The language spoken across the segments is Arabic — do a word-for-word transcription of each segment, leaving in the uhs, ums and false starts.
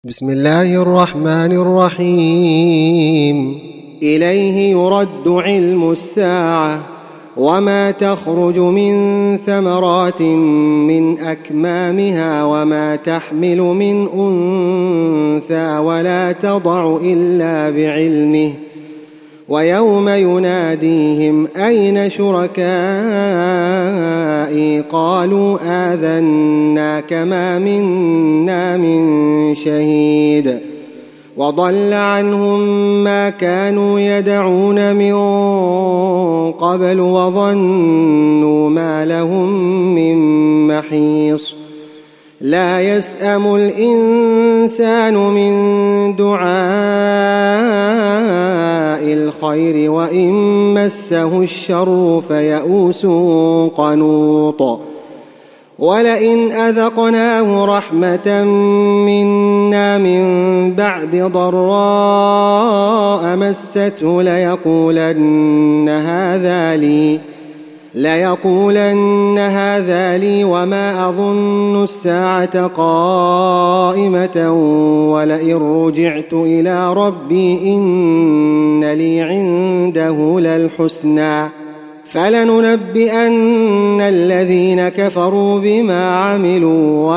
بسم الله الرحمن الرحيم. إليه يرد علم الساعة وما تخرج من ثمرات من أكمامها وما تحمل من أنثى ولا تضع إلا بعلمه ويوم يناديهم أين شركائي قالوا آذناك ما منا من شهيد وضل عنهم ما كانوا يدعون من قبل وظنوا ما لهم من محيص. لا يسأم الإنسان من دعاء الخير وإن مسه الشر فيئوس قنوط. ولئن أذقناه رحمة منا من بعد ضراء مسته ليقولن هذا لي ليقولن هذا لي وما أظن الساعة قائمة ولئن رجعت إلى ربي إن لي عنده للحسنى فلننبئن الذين كفروا بما عملوا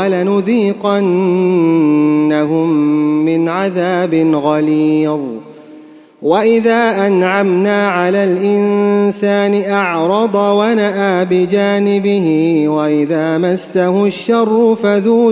ولنذيقنهم من عذاب غليظ. وإذا أنعمنا على الإنسان أعرض ونأى بجانبه وإذا مسه الشر فذو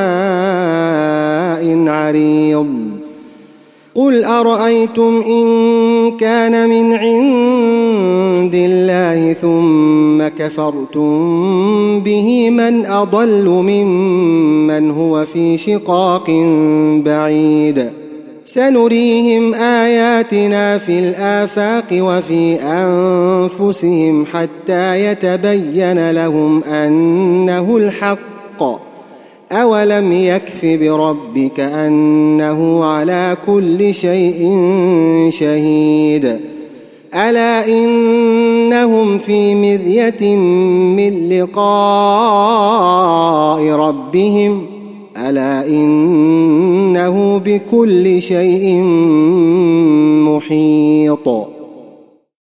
دعاء عريض. قل أرأيتم إن كان من عند الله ثم كفرتم به من أضل ممن هو في شقاق بعيد. سنريهم آياتنا في الآفاق وفي أنفسهم حتى يتبين لهم أنه الحق. أولم يكف بربك أنه على كل شيء شهيد. ألا إنهم في مرية من لقاء ربهم ألا إنه بكل شيء محيط.